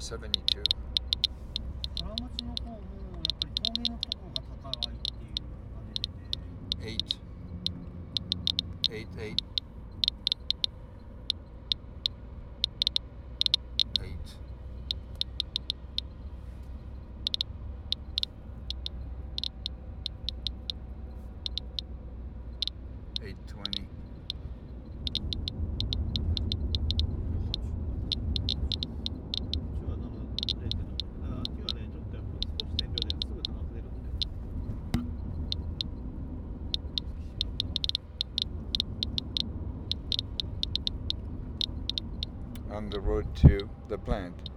72. 原町の方もやっぱり峠のところが高いっていうのが出てて 8 820. On the road to the plant.